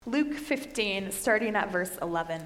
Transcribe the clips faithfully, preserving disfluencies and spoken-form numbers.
Luke fifteen, starting at verse eleven.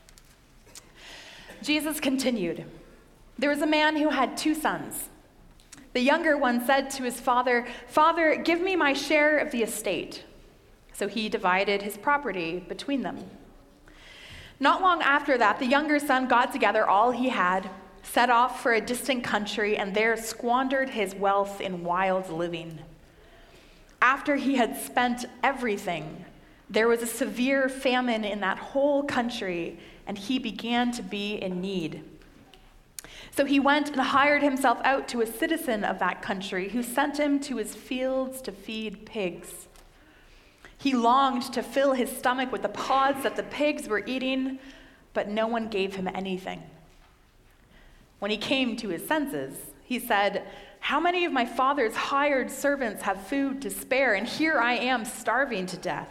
Jesus continued, "There was a man who had two sons. The younger one said to his father, 'Father, give me my share of the estate.' So he divided his property between them. Not long after that, the younger son got together all he had, set off for a distant country, and there squandered his wealth in wild living. After he had spent everything, there was a severe famine in that whole country, and he began to be in need. So he went and hired himself out to a citizen of that country, who sent him to his fields to feed pigs. He longed to fill his stomach with the pods that the pigs were eating, but no one gave him anything. When he came to his senses, he said, 'How many of my father's hired servants have food to spare, and here I am starving to death?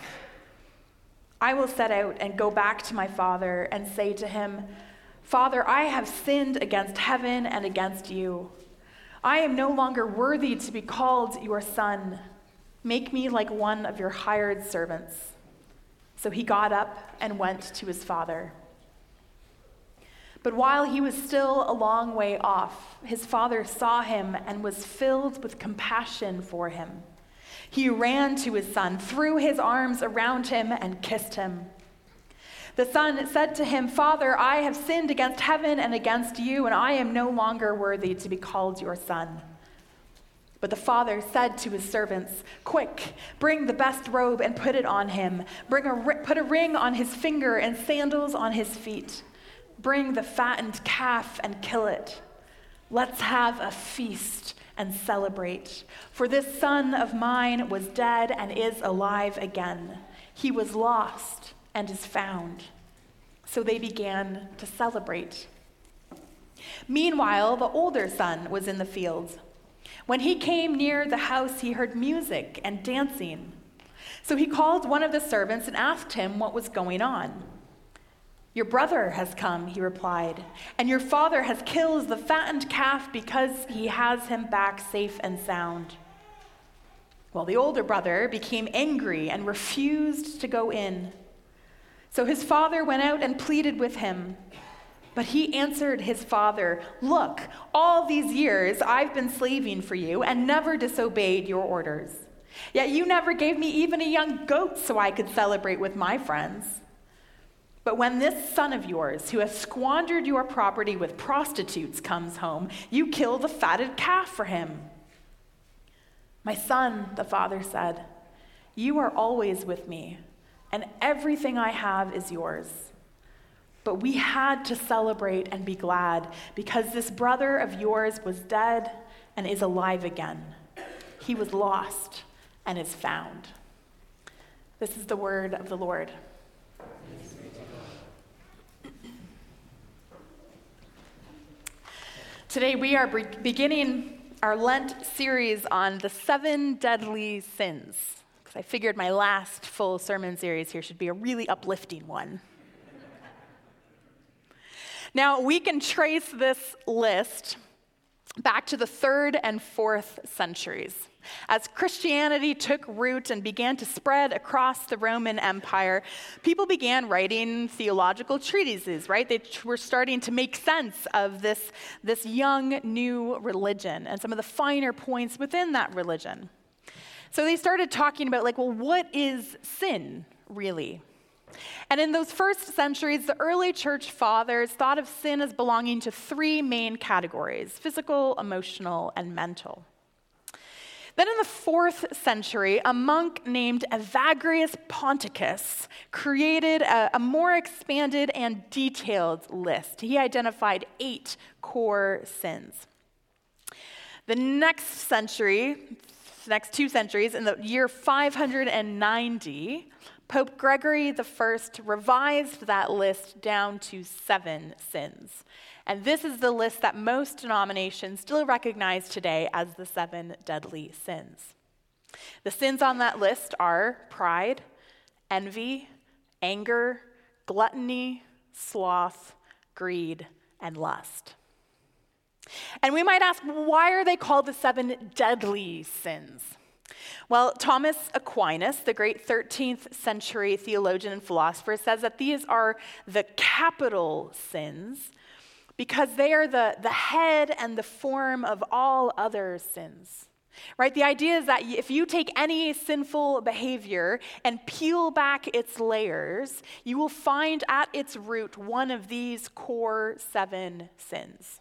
I will set out and go back to my father and say to him, Father, I have sinned against heaven and against you. I am no longer worthy to be called your son. Make me like one of your hired servants.' So he got up and went to his father. But while he was still a long way off, his father saw him and was filled with compassion for him. He ran to his son, threw his arms around him, and kissed him. The son said to him, 'Father, I have sinned against heaven and against you, and I am no longer worthy to be called your son.' But the father said to his servants, 'Quick, bring the best robe and put it on him. Bring a, put a ring on his finger and sandals on his feet. Bring the fattened calf and kill it. Let's have a feast and celebrate. For this son of mine was dead and is alive again. He was lost and is found.' So they began to celebrate. Meanwhile, the older son was in the fields. When he came near the house, he heard music and dancing. So he called one of the servants and asked him what was going on. 'Your brother has come,' he replied, 'and your father has killed the fattened calf because he has him back safe and sound.' Well, the older brother became angry and refused to go in. So his father went out and pleaded with him. But he answered his father, 'Look, all these years I've been slaving for you and never disobeyed your orders. Yet you never gave me even a young goat so I could celebrate with my friends. But when this son of yours, who has squandered your property with prostitutes, comes home, you kill the fatted calf for him.' 'My son,' the father said, 'you are always with me, and everything I have is yours. But we had to celebrate and be glad, because this brother of yours was dead and is alive again. He was lost and is found.'" This is the word of the Lord. Today we are be- beginning our Lent series on the seven deadly sins, because I figured my last full sermon series here should be a really uplifting one. Now, we can trace this list back to the third and fourth centuries. As Christianity took root and began to spread across the Roman Empire, people began writing theological treatises, right? They were starting to make sense of this, this young, new religion and some of the finer points within that religion. So they started talking about, like, well, what is sin, really? And in those first centuries, the early church fathers thought of sin as belonging to three main categories: physical, emotional, and mental. Then in the fourth century, a monk named Evagrius Ponticus created a, a more expanded and detailed list. He identified eight core sins. The next century, the next two centuries, in the year five hundred ninety, Pope Gregory the First revised that list down to seven sins. And this is the list that most denominations still recognize today as the seven deadly sins. The sins on that list are pride, envy, anger, gluttony, sloth, greed, and lust. And we might ask, why are they called the seven deadly sins? Well, Thomas Aquinas, the great thirteenth century theologian and philosopher, says that these are the capital sins because they are the, the head and the form of all other sins. Right? The idea is that if you take any sinful behavior and peel back its layers, you will find at its root one of these core seven sins.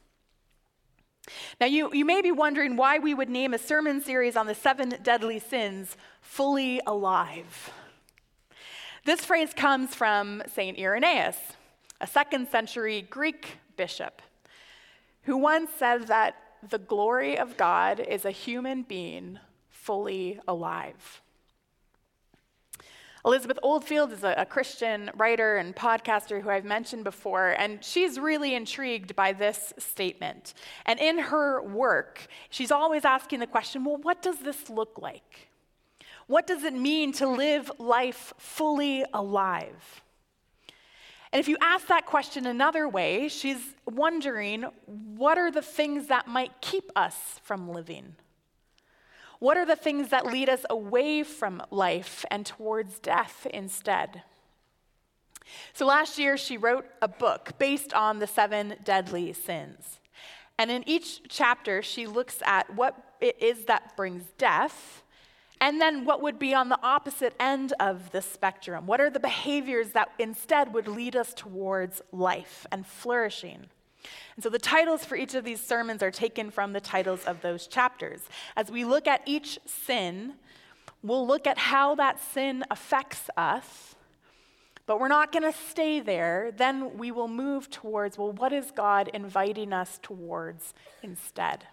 Now, you, you may be wondering why we would name a sermon series on the seven deadly sins Fully Alive. This phrase comes from Saint Irenaeus, a second century Greek bishop, who once said that the glory of God is a human being fully alive. Elizabeth Oldfield is a, a Christian writer and podcaster who I've mentioned before, and she's really intrigued by this statement. And in her work, she's always asking the question, well, what does this look like? What does it mean to live life fully alive? And if you ask that question another way, she's wondering, what are the things that might keep us from living? What are the things that lead us away from life and towards death instead? So last year, she wrote a book based on the seven deadly sins. And in each chapter, she looks at what it is that brings death, and then what would be on the opposite end of the spectrum. What are the behaviors that instead would lead us towards life and flourishing? And so the titles for each of these sermons are taken from the titles of those chapters. As we look at each sin, we'll look at how that sin affects us, but we're not going to stay there. Then we will move towards, well, what is God inviting us towards instead?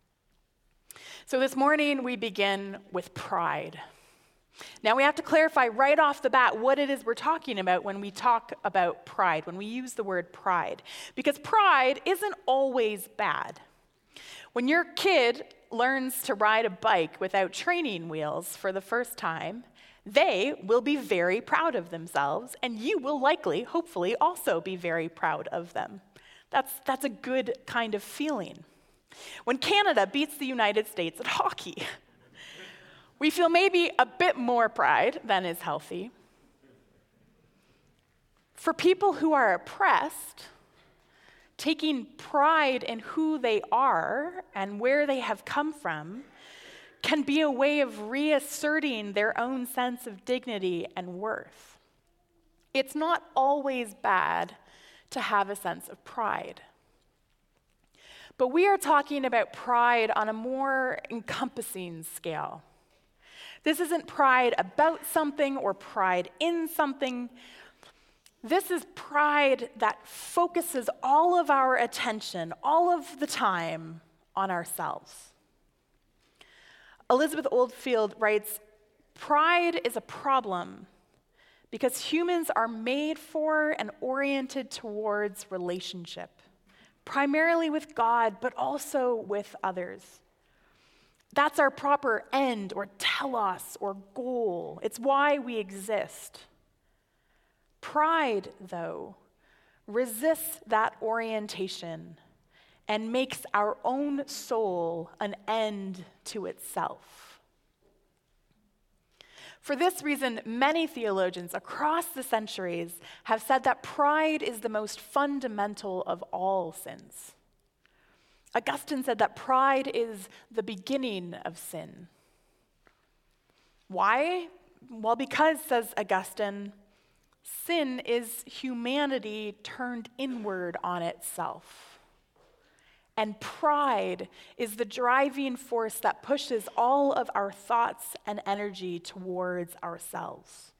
So this morning we begin with pride. Now we have to clarify right off the bat what it is we're talking about when we talk about pride, when we use the word pride. Because pride isn't always bad. When your kid learns to ride a bike without training wheels for the first time, they will be very proud of themselves, and you will likely, hopefully, also be very proud of them. That's, that's a good kind of feeling. When Canada beats the United States at hockey, we feel maybe a bit more pride than is healthy. For people who are oppressed, taking pride in who they are and where they have come from can be a way of reasserting their own sense of dignity and worth. It's not always bad to have a sense of pride. But we are talking about pride on a more encompassing scale. This isn't pride about something or pride in something. This is pride that focuses all of our attention, all of the time, on ourselves. Elizabeth Oldfield writes, pride is a problem because humans are made for and oriented towards relationship, primarily with God, but also with others. That's our proper end or telos or goal. It's why we exist. Pride, though, resists that orientation and makes our own soul an end to itself. For this reason, many theologians across the centuries have said that pride is the most fundamental of all sins. Augustine said that pride is the beginning of sin. Why? Well, because, says Augustine, sin is humanity turned inward on itself. And pride is the driving force that pushes all of our thoughts and energy towards ourselves.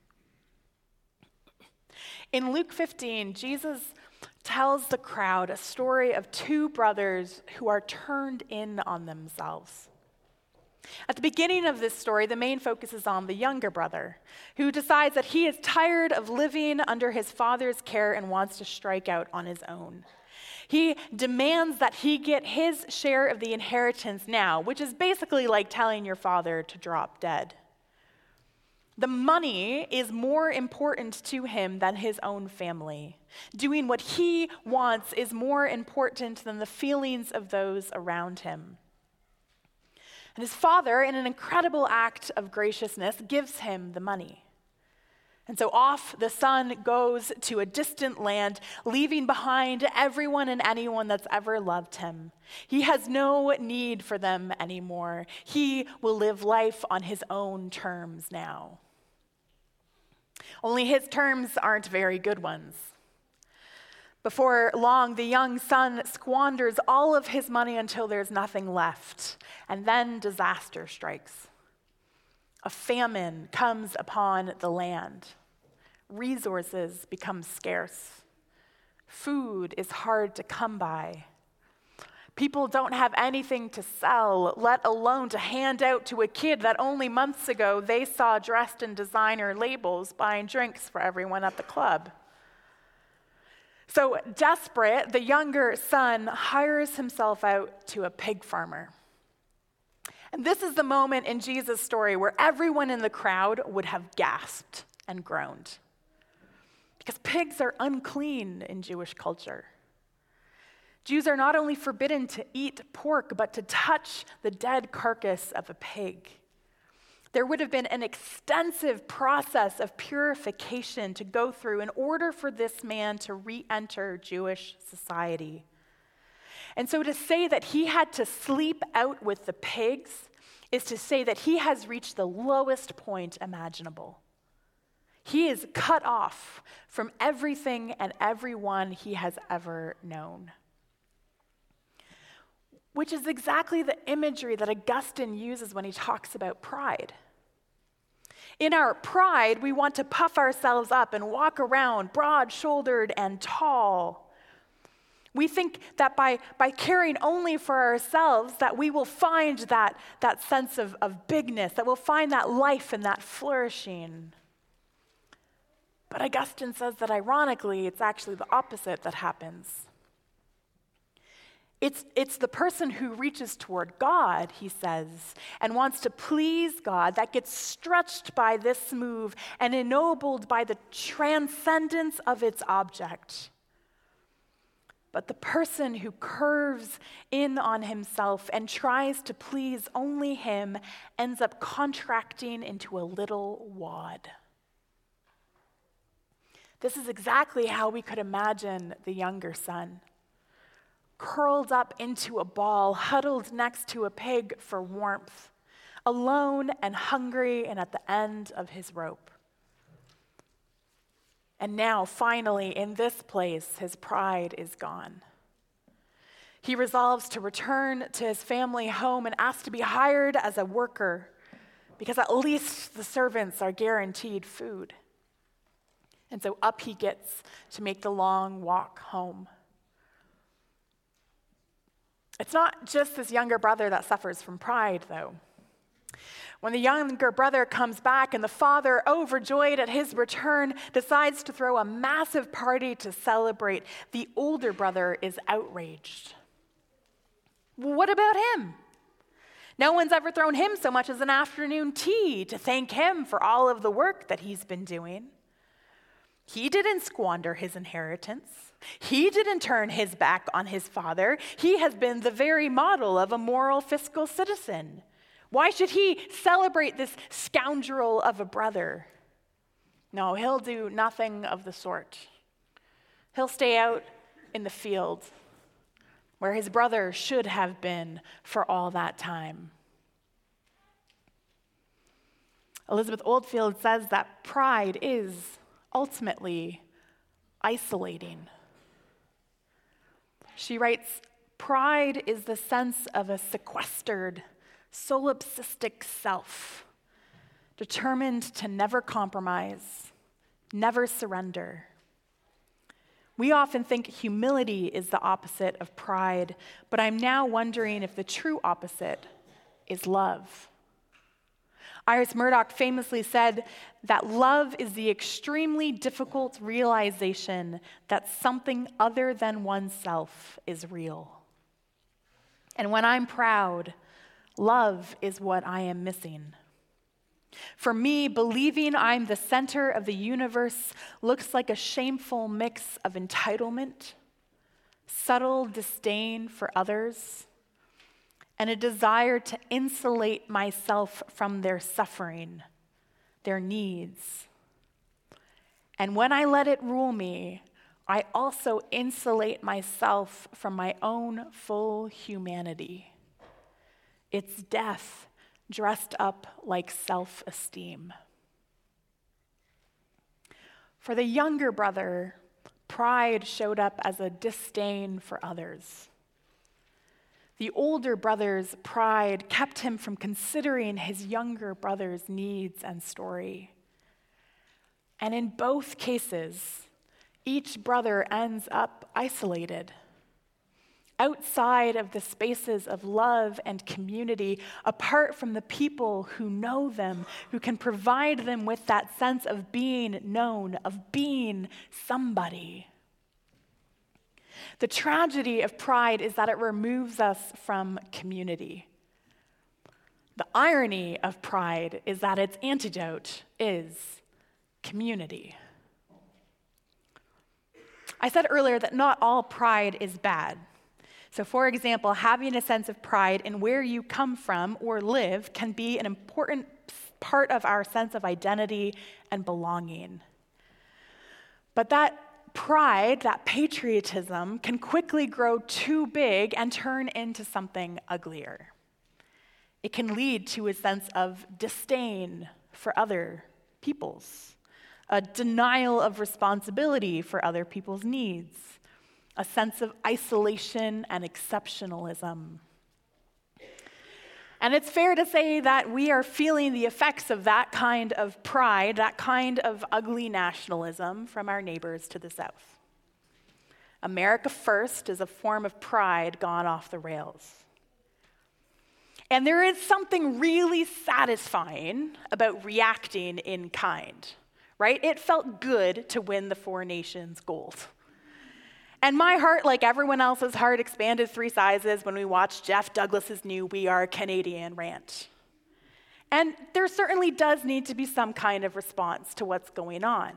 In Luke fifteen, Jesus tells the crowd a story of two brothers who are turned in on themselves. At the beginning of this story, the main focus is on the younger brother, who decides that he is tired of living under his father's care and wants to strike out on his own. He demands that he get his share of the inheritance now, which is basically like telling your father to drop dead. The money is more important to him than his own family. Doing what he wants is more important than the feelings of those around him. And his father, in an incredible act of graciousness, gives him the money. And so off the son goes to a distant land, leaving behind everyone and anyone that's ever loved him. He has no need for them anymore. He will live life on his own terms now. Only his terms aren't very good ones. Before long, the young son squanders all of his money until there's nothing left, and then disaster strikes. A famine comes upon the land. Resources become scarce. Food is hard to come by. People don't have anything to sell, let alone to hand out to a kid that only months ago they saw dressed in designer labels buying drinks for everyone at the club. So desperate, the younger son hires himself out to a pig farmer. And this is the moment in Jesus' story where everyone in the crowd would have gasped and groaned. Because pigs are unclean in Jewish culture. Jews are not only forbidden to eat pork, but to touch the dead carcass of a pig. There would have been an extensive process of purification to go through in order for this man to re-enter Jewish society. And so to say that he had to sleep out with the pigs is to say that he has reached the lowest point imaginable. He is cut off from everything and everyone he has ever known. Which is exactly the imagery that Augustine uses when he talks about pride. In our pride, we want to puff ourselves up and walk around broad-shouldered and tall. We think that by, by caring only for ourselves, that we will find that, that sense of, of bigness, that we'll find that life and that flourishing. But Augustine says that ironically, it's actually the opposite that happens. It's, it's the person who reaches toward God, he says, and wants to please God that gets stretched by this move and ennobled by the transcendence of its object. But the person who curves in on himself and tries to please only him ends up contracting into a little wad. This is exactly how we could imagine the younger son. Curled up into a ball, huddled next to a pig for warmth, alone and hungry and at the end of his rope. And now, finally, in this place, his pride is gone. He resolves to return to his family home and asks to be hired as a worker, because at least the servants are guaranteed food. And so up he gets to make the long walk home. It's not just this younger brother that suffers from pride, though. When the younger brother comes back and the father, overjoyed at his return, decides to throw a massive party to celebrate, the older brother is outraged. Well, what about him? No one's ever thrown him so much as an afternoon tea to thank him for all of the work that he's been doing. He didn't squander his inheritance. He didn't turn his back on his father. He has been the very model of a moral fiscal citizen. Why should he celebrate this scoundrel of a brother? No, he'll do nothing of the sort. He'll stay out in the field where his brother should have been for all that time. Elizabeth Oldfield says that pride is ultimately isolating. She writes, pride is the sense of a sequestered, solipsistic self, determined to never compromise, never surrender. We often think humility is the opposite of pride, but I'm now wondering if the true opposite is love. Iris Murdoch famously said that love is the extremely difficult realization that something other than oneself is real. And when I'm proud, love is what I am missing. For me, believing I'm the center of the universe looks like a shameful mix of entitlement, subtle disdain for others, and a desire to insulate myself from their suffering, their needs. And when I let it rule me, I also insulate myself from my own full humanity. It's death dressed up like self-esteem. For the younger brother, pride showed up as a disdain for others. The older brother's pride kept him from considering his younger brother's needs and story. And in both cases, each brother ends up isolated, outside of the spaces of love and community, apart from the people who know them, who can provide them with that sense of being known, of being somebody. The tragedy of pride is that it removes us from community. The irony of pride is that its antidote is community. I said earlier that not all pride is bad. So, for example, having a sense of pride in where you come from or live can be an important part of our sense of identity and belonging. But that pride, that patriotism, can quickly grow too big and turn into something uglier. It can lead to a sense of disdain for other people's, a denial of responsibility for other people's needs, a sense of isolation and exceptionalism. And it's fair to say that we are feeling the effects of that kind of pride, that kind of ugly nationalism from our neighbors to the south. America First is a form of pride gone off the rails. And there is something really satisfying about reacting in kind, right? It felt good to win the Four Nations gold. And my heart, like everyone else's heart, expanded three sizes when we watched Jeff Douglas's new We Are Canadian rant. And there certainly does need to be some kind of response to what's going on.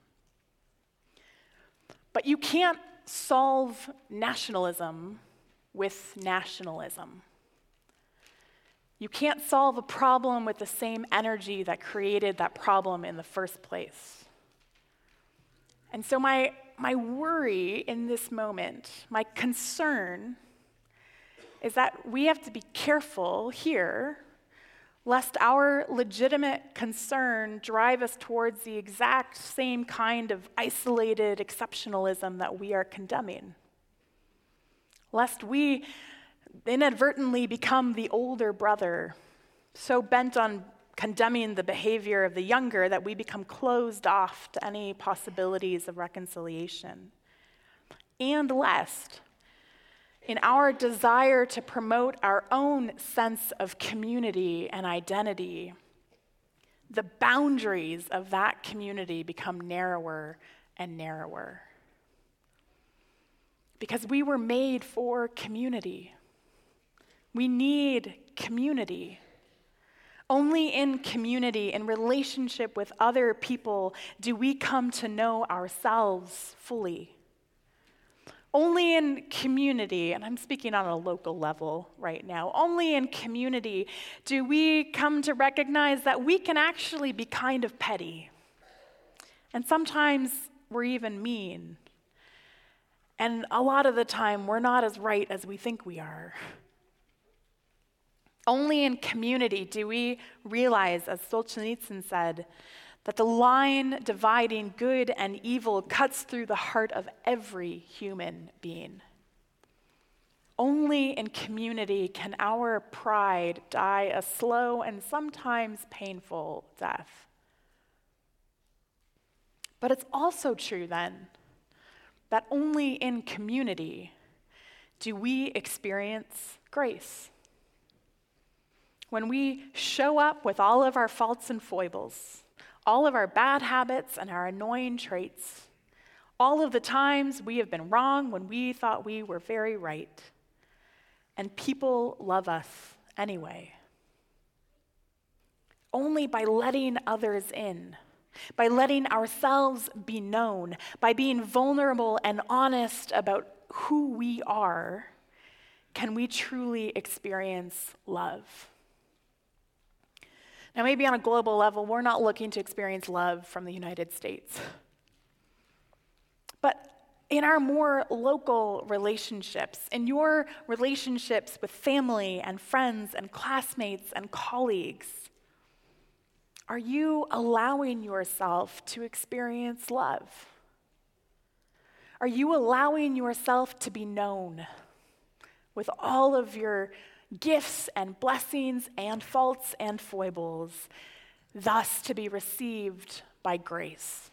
But you can't solve nationalism with nationalism. You can't solve a problem with the same energy that created that problem in the first place. And so my My worry in this moment, my concern, is that we have to be careful here, lest our legitimate concern drive us towards the exact same kind of isolated exceptionalism that we are condemning. Lest we inadvertently become the older brother, so bent on condemning the behavior of the younger that we become closed off to any possibilities of reconciliation. And lest, in our desire to promote our own sense of community and identity, the boundaries of that community become narrower and narrower. Because we were made for community. We need community. Only in community, in relationship with other people, do we come to know ourselves fully. Only in community, and I'm speaking on a local level right now, only in community do we come to recognize that we can actually be kind of petty. And sometimes we're even mean. And a lot of the time, we're not as right as we think we are. Only in community do we realize, as Solzhenitsyn said, that the line dividing good and evil cuts through the heart of every human being. Only in community can our pride die a slow and sometimes painful death. But it's also true then that only in community do we experience grace. When we show up with all of our faults and foibles, all of our bad habits and our annoying traits, all of the times we have been wrong when we thought we were very right, and people love us anyway. Only by letting others in, by letting ourselves be known, by being vulnerable and honest about who we are, can we truly experience love? Now, maybe on a global level, we're not looking to experience love from the United States. But in our more local relationships, in your relationships with family and friends and classmates and colleagues, are you allowing yourself to experience love? Are you allowing yourself to be known with all of your gifts and blessings and faults and foibles, thus to be received by grace?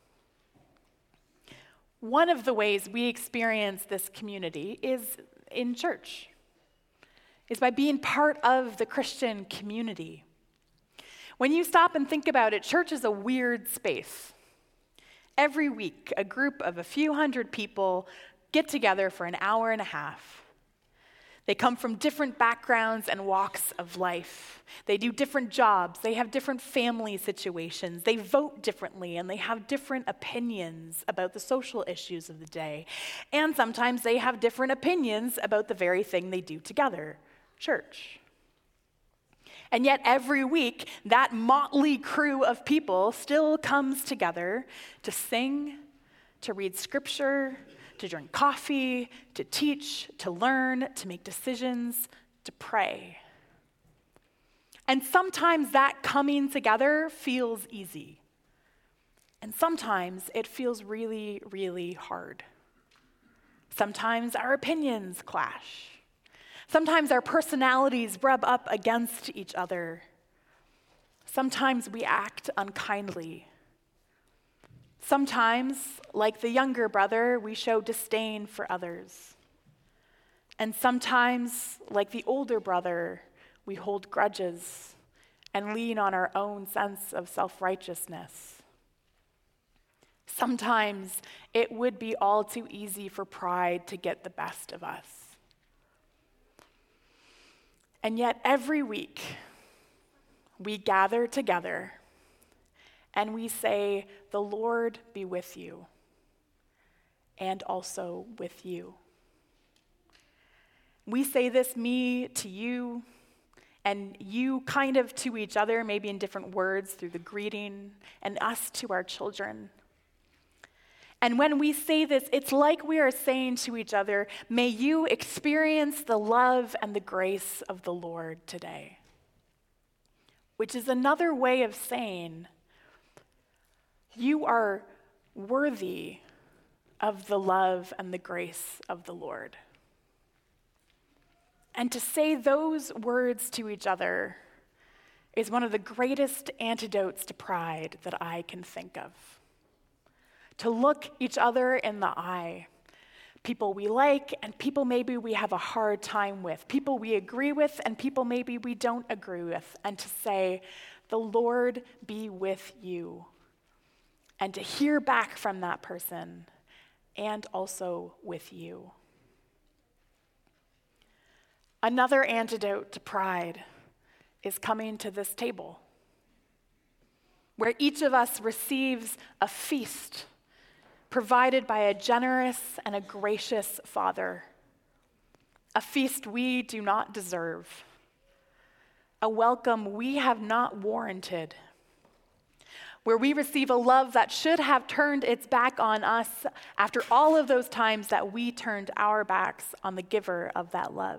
One of the ways we experience this community is in church, is by being part of the Christian community. When you stop and think about it, church is a weird space. Every week, a group of a few hundred people get together for an hour and a half. They come from different backgrounds and walks of life. They do different jobs. They have different family situations. They vote differently, and they have different opinions about the social issues of the day. And sometimes they have different opinions about the very thing they do together, church. And yet every week, that motley crew of people still comes together to sing, to read scripture, to drink coffee, to teach, to learn, to make decisions, to pray. And sometimes that coming together feels easy. And sometimes it feels really, really hard. Sometimes our opinions clash. Sometimes our personalities rub up against each other. Sometimes we act unkindly. Sometimes, like the younger brother, we show disdain for others. And sometimes, like the older brother, we hold grudges and lean on our own sense of self-righteousness. Sometimes it would be all too easy for pride to get the best of us. And yet every week, we gather together and we say, "The Lord be with you, and also with you." We say this, me to you, and you kind of to each other, maybe in different words through the greeting, and us to our children. And when we say this, it's like we are saying to each other, "May you experience the love and the grace of the Lord today." Which is another way of saying, you are worthy of the love and the grace of the Lord. And to say those words to each other is one of the greatest antidotes to pride that I can think of. To look each other in the eye, people we like and people maybe we have a hard time with, people we agree with and people maybe we don't agree with, and to say, "The Lord be with you," and to hear back from that person, "and also with you." Another antidote to pride is coming to this table, where each of us receives a feast provided by a generous and a gracious Father, a feast we do not deserve, a welcome we have not warranted, where we receive a love that should have turned its back on us after all of those times that we turned our backs on the giver of that love.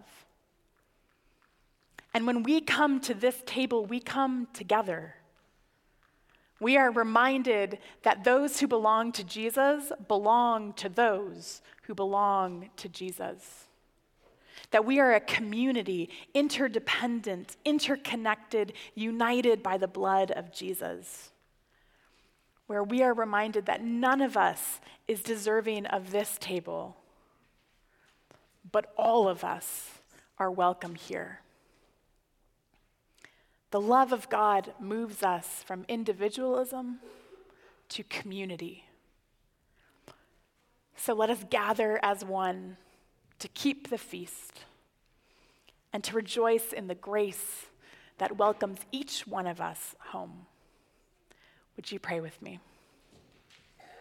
And when we come to this table, we come together. We are reminded that those who belong to Jesus belong to those who belong to Jesus. That we are a community, interdependent, interconnected, united by the blood of Jesus. Where we are reminded that none of us is deserving of this table, but all of us are welcome here. The love of God moves us from individualism to community. So let us gather as one to keep the feast and to rejoice in the grace that welcomes each one of us home. Would you pray with me?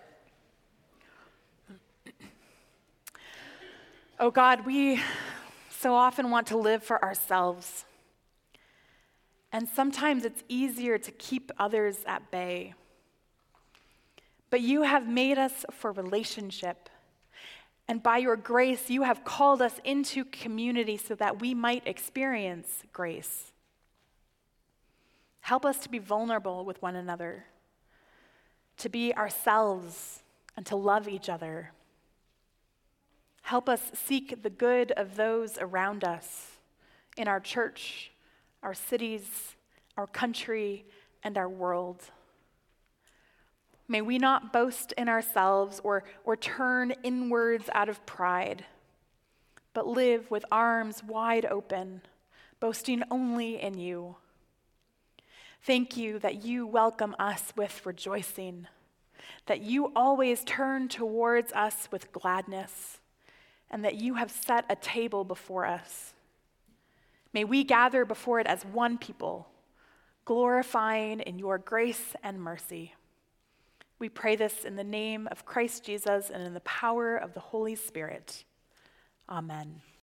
Oh God, we so often want to live for ourselves. And sometimes it's easier to keep others at bay. But you have made us for relationship. And by your grace, you have called us into community so that we might experience grace. Help us to be vulnerable with one another, to be ourselves, and to love each other. Help us seek the good of those around us in our church, our cities, our country, and our world. May we not boast in ourselves or, or turn inwards out of pride, but live with arms wide open, boasting only in you. Thank you that you welcome us with rejoicing, that you always turn towards us with gladness, and that you have set a table before us. May we gather before it as one people, glorifying in your grace and mercy. We pray this in the name of Christ Jesus and in the power of the Holy Spirit. Amen.